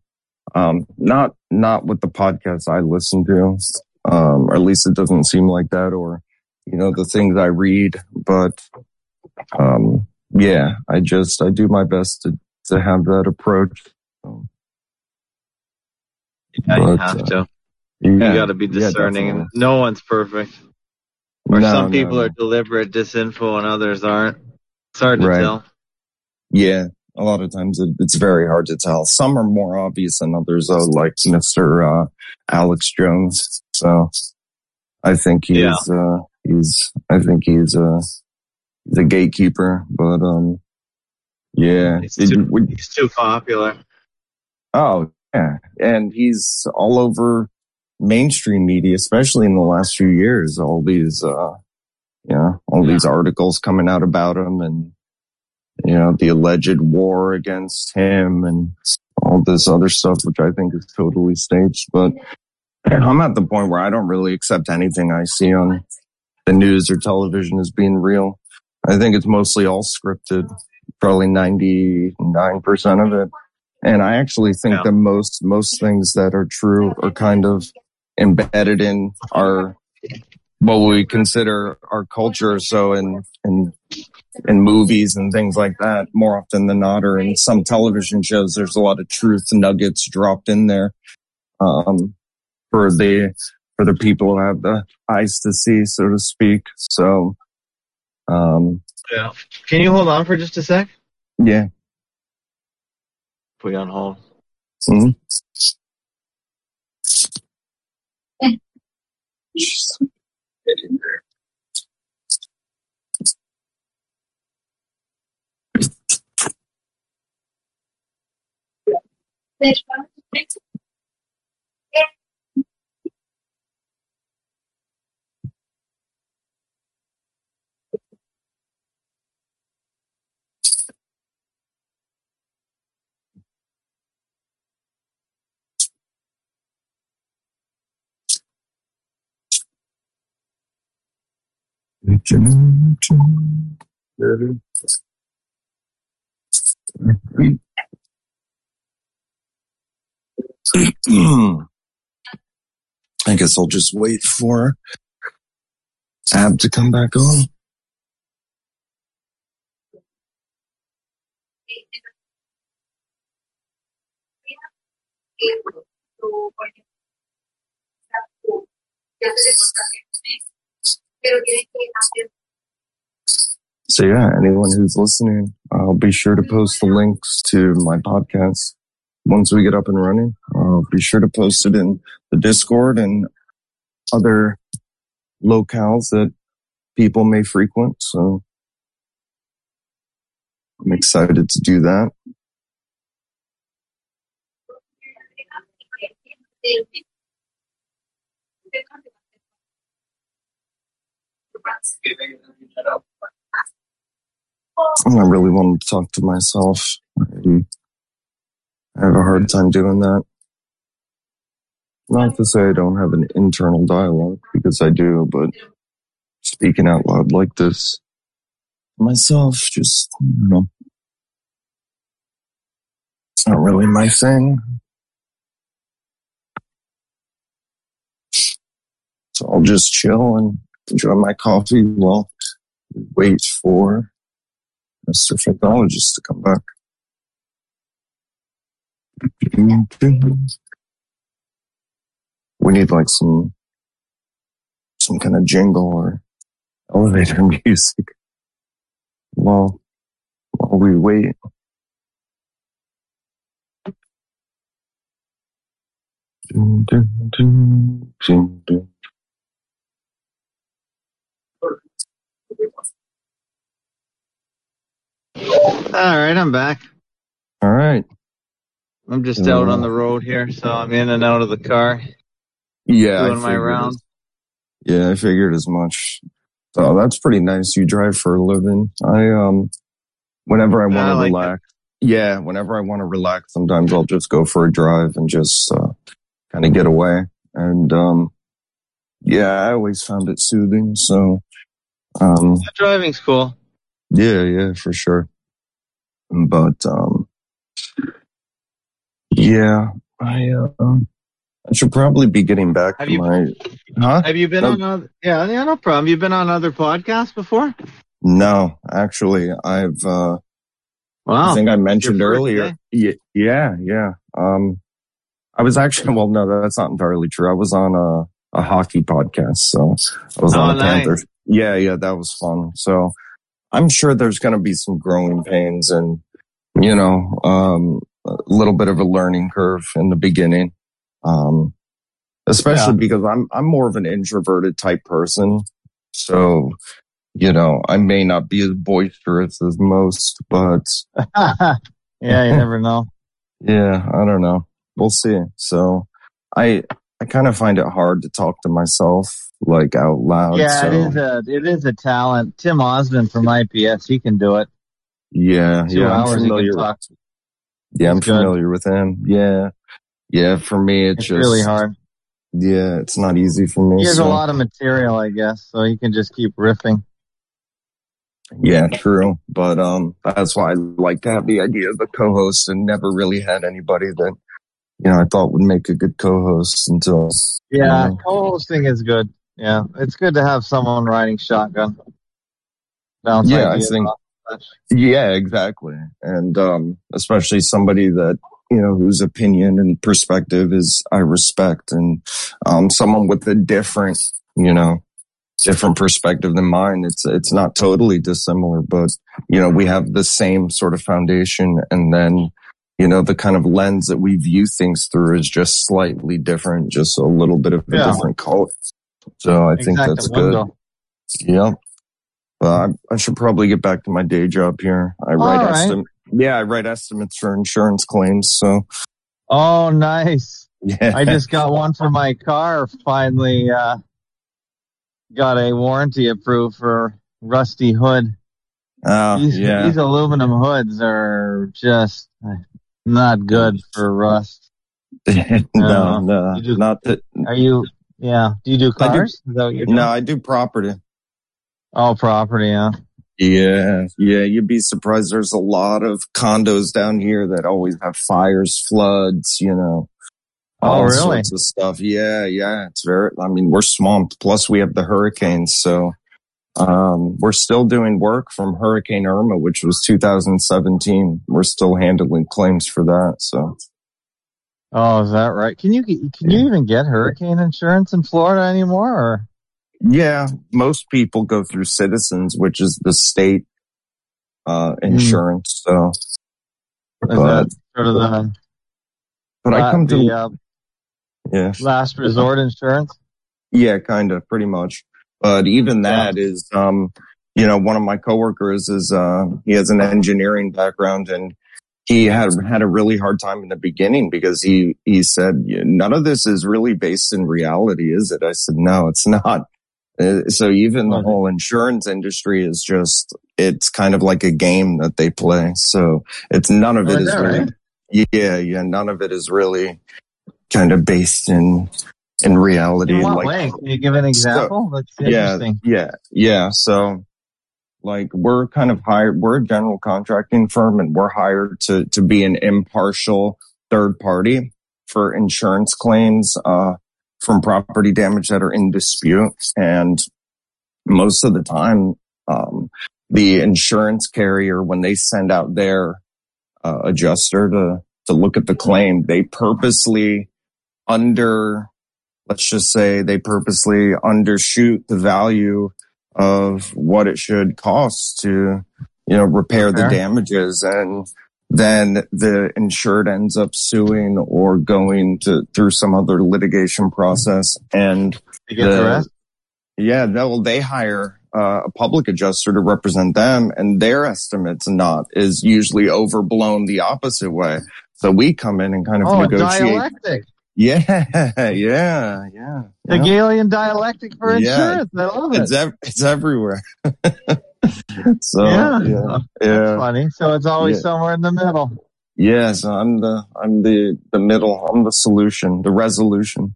Not with the podcasts I listen to, or at least it doesn't seem like that, or the things I read. But I do my best to have that approach. Yeah, you have to. You got to be discerning. And no one's perfect. Or some people are deliberate disinfo and others aren't. It's hard to tell. Yeah, a lot of times it's very hard to tell. Some are more obvious than others, though, like Mr. Alex Jones. So I think he's a gatekeeper, but yeah, he's too popular. Oh yeah, and he's all over mainstream media, especially in the last few years. All these, these articles coming out about him, and the alleged war against him, and all this other stuff, which I think is totally staged. But I'm at the point where I don't really accept anything I see on the news or television as being real. I think it's mostly all scripted, probably 99% of it. And I actually think that most things that are true are kind of embedded in our, what we consider our culture. So in movies and things like that, more often than not, or in some television shows, there's a lot of truth nuggets dropped in there, for the people who have the eyes to see, so to speak. So, Can you hold on for just a sec? Yeah. Put you on hold. Mm-hmm. I guess I'll just wait for Ab to come back on. So yeah, anyone who's listening, I'll be sure to post the links to my podcast. Once we get up and running, I'll be sure to post it in the Discord and other locales that people may frequent. So I'm excited to do that. I really want to talk to myself. I have a hard time doing that. Not to say I don't have an internal dialogue, because I do, but speaking out loud like this, myself, just, it's not really my thing. So I'll just chill and enjoy my coffee while we wait for Mr. Fakeologist to come back. We need like some kind of jingle or elevator music while we wait. All right, I'm back. All right. I'm just out on the road here, so I'm in and out of the car. Yeah, doing my rounds. Yeah, I figured as much. So that's pretty nice. You drive for a living. Whenever I want to relax. Yeah, whenever I want to relax, sometimes I'll just go for a drive and just kind of get away. And I always found it soothing. So driving's cool. Yeah, for sure. But I should probably be getting back to my... Huh? Have you been on other... Yeah, no problem. You've been on other podcasts before? No, actually, I've... Wow. I think I mentioned earlier. Yeah. I was actually, well, no, that's not entirely true. I was on a hockey podcast. So I was on the Panthers. Yeah, that was fun. So I'm sure there's going to be some growing pains and, a little bit of a learning curve in the beginning. Especially because I'm more of an introverted type person. So, I may not be as boisterous as most, but yeah, you never know. Yeah, I don't know. We'll see. So I kind of find it hard to talk to myself like out loud. Yeah, so. it is a talent. Tim Osmond from IPS, he can do it. Yeah, 2 hours I'm familiar. I'm familiar with him. Yeah. For me, it's just really hard. Yeah, it's not easy for me. He has a lot of material, I guess, so he can just keep riffing. Yeah, true. But that's why I like to have the idea of a co-host, and never really had anybody that I thought would make a good co-host until. Yeah, co-hosting is good. Yeah, it's good to have someone riding shotgun. Bounce ideas off. Yeah, exactly. And especially somebody that whose opinion and perspective I respect, and someone with a different perspective than mine. It's not totally dissimilar, but we have the same sort of foundation, and then the kind of lens that we view things through is just slightly different, just a little bit of a different color. So I think that's good. Yeah. I should probably get back to my day job here. I write estimates for insurance claims. So. Oh, nice. Yeah. I just got one for my car. Finally, got a warranty approved for rusty hood. These aluminum hoods are just not good for rust. No, not that. Do you do cars? Is that what you're doing? No, I do property. Oh, property, yeah. Yeah. You'd be surprised. There's a lot of condos down here that always have fires, floods, all sorts of stuff. Yeah. It's we're swamped. Plus we have the hurricanes. So, we're still doing work from Hurricane Irma, which was 2017. We're still handling claims for that. So. Oh, is that right? Can you even get hurricane insurance in Florida anymore? Or? Yeah, most people go through Citizens, which is the state insurance. So, that sort of the? But I come to last resort insurance. Yeah, kind of, pretty much. But even that is, one of my coworkers is he has an engineering background, and he had a really hard time in the beginning because he said none of this is really based in reality, is it? I said no, it's not. So even the whole insurance industry is it's kind of like a game that they play. So none of it is really, none of it is really kind of based in reality. In what way? Can you give an example? That's interesting. Yeah. So we're kind of hired, we're a general contracting firm, and we're hired to be an impartial third party for insurance claims, from property damage that are in dispute. And most of the time, the insurance carrier, when they send out their adjuster to look at the claim, they purposely undershoot the value of what it should cost to, repair the damages. And then the insured ends up suing or going through some other litigation process. And they hire a public adjuster to represent them, and their estimates is usually overblown the opposite way. So we come in and kind of negotiate. Dialectic. Yeah. Hegelian dialectic for insurance. I love it. It's everywhere. So that's funny. So it's always somewhere in the middle. Yeah, so I'm the middle. I'm the solution, the resolution.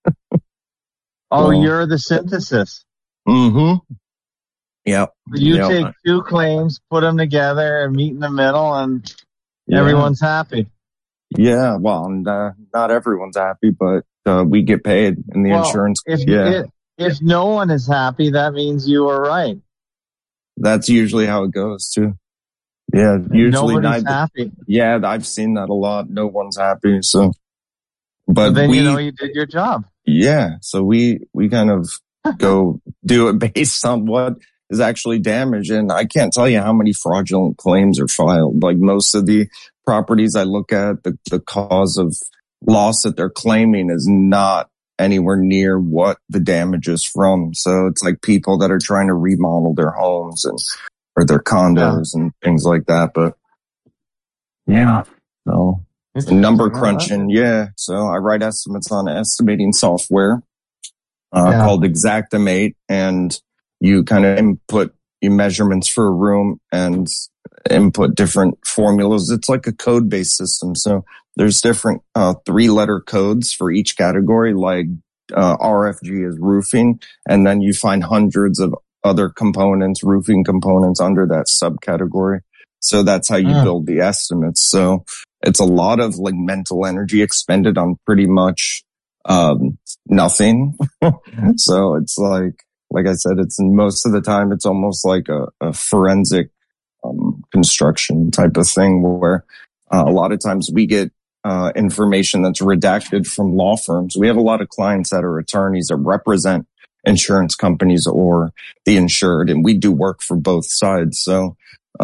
You're the synthesis. Mm-hmm. Yeah. You take two claims, put them together, and meet in the middle, and everyone's happy. Yeah, well, not everyone's happy, but we get paid in the insurance. If no one is happy, that means you are right. That's usually how it goes too. Yeah, usually nobody's happy. Yeah, I've seen that a lot. No one's happy. So But then you did your job. Yeah. So we kind of go do it based on what is actually damaged. And I can't tell you how many fraudulent claims are filed. Like most of the properties I look at, the cause of loss that they're claiming is not anywhere near what the damage is from. So it's like people that are trying to remodel their homes or their condos and things like that. But yeah, so number crunching. Yeah. So I write estimates on estimating software called Xactimate, and you kind of input your measurements for a room and input different formulas. It's like a code-based system. So there's different 3-letter codes for each category, like RFG is roofing, and then you find hundreds of other components, roofing components under that subcategory. So that's how you build the estimates. So it's a lot of like mental energy expended on pretty much nothing. So it's like I said, it's most of the time, it's almost like a forensic construction type of thing where a lot of times we get information that's redacted from law firms. We have a lot of clients that are attorneys that represent insurance companies or the insured, and we do work for both sides. So,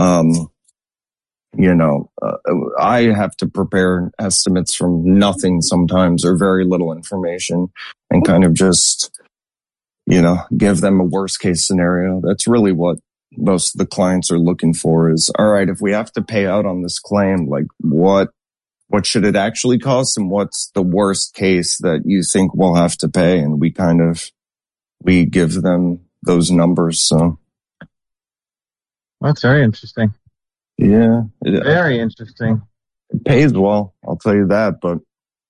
I have to prepare estimates from nothing sometimes or very little information and kind of just, give them a worst case scenario. That's really what most of the clients are looking for is, all right, if we have to pay out on this claim, like what should it actually cost and what's the worst case that you think we'll have to pay? And we give them those numbers. So that's very interesting. Yeah. Very interesting. It pays well, I'll tell you that, but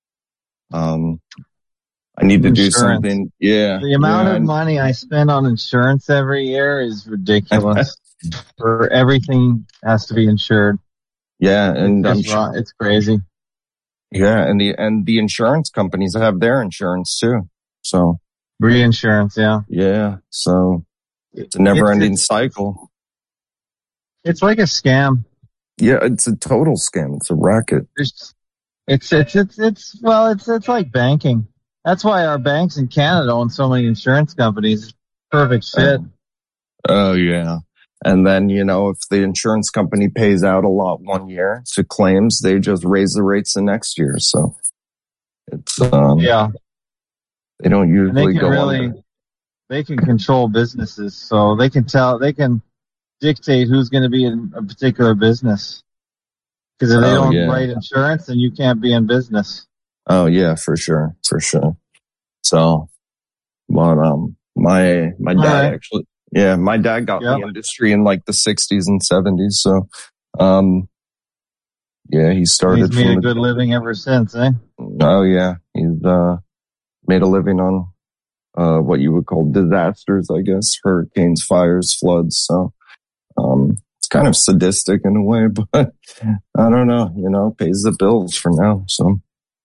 I need to do something. Yeah. The amount of money I spend on insurance every year is ridiculous. For everything has to be insured. Yeah, and it's crazy. Yeah, and the insurance companies have their insurance too. So reinsurance, yeah. Yeah. So it's a never ending cycle. It's like a scam. Yeah, it's a total scam. It's a racket. It's like banking. That's why our banks in Canada own so many insurance companies. Perfect fit. Oh yeah. And then, if the insurance company pays out a lot one year to claims, they just raise the rates the next year. So it's, they don't usually they can control businesses. So they can dictate who's going to be in a particular business. Because if they don't write insurance, then you can't be in business. Oh yeah, for sure. So, but, my dad actually, my dad got the industry in like the 60s and 70s. So, he started. He's made a good living ever since, eh? Oh yeah. He's, made a living on, what you would call disasters, I guess, hurricanes, fires, floods. So, it's kind of sadistic in a way, but I don't know, pays the bills for now. So.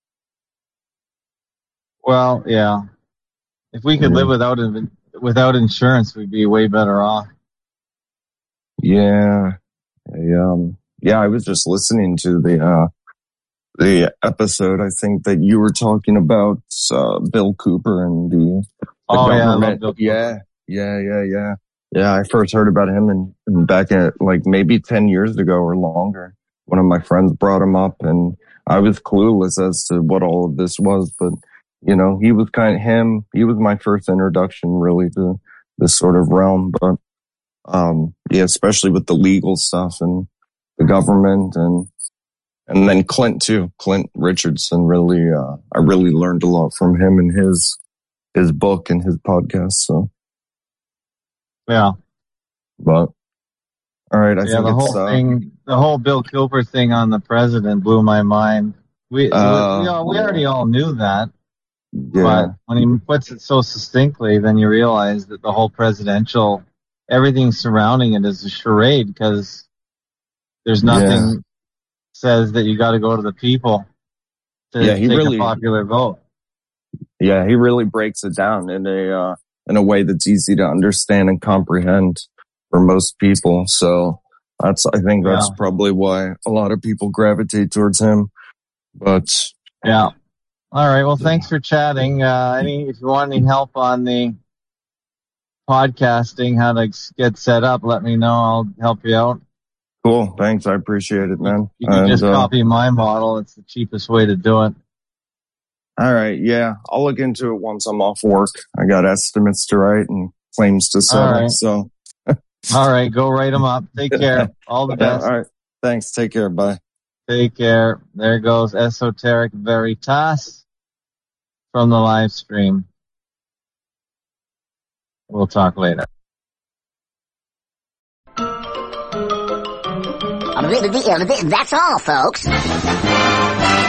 Well, yeah. If we could live without insurance, we'd be way better off. Yeah. I was just listening to the episode. I think that you were talking about Bill Cooper and the government. Yeah. I first heard about him and back at like maybe 10 years ago or longer. One of my friends brought him up, and I was clueless as to what all of this was, but. He was he was my first introduction really to this sort of realm, but, especially with the legal stuff and the government and then Clint too, Clint Richardson really, I really learned a lot from him and his book and his podcast. So. Yeah. But, all right. I think the whole Bill Cooper thing on the president blew my mind. We already all knew that. Yeah. But when he puts it so succinctly, then you realize that the whole everything surrounding it is a charade because there's nothing says that you got to go to the people to take a popular vote. Yeah, he really breaks it down in a way that's easy to understand and comprehend for most people. So I think that's probably why a lot of people gravitate towards him. But yeah. All right. Well, thanks for chatting. If you want any help on the podcasting, how to get set up, let me know. I'll help you out. Cool. Thanks. I appreciate it, man. You can just copy my model. It's the cheapest way to do it. All right. Yeah. I'll look into it once I'm off work. I got estimates to write and claims to settle. All right. So. All right. Go write them up. Take care. All the best. All right. Thanks. Take care. Bye. Take care. There goes Esoteric Veritas from the live stream. We'll talk later. That's all, folks.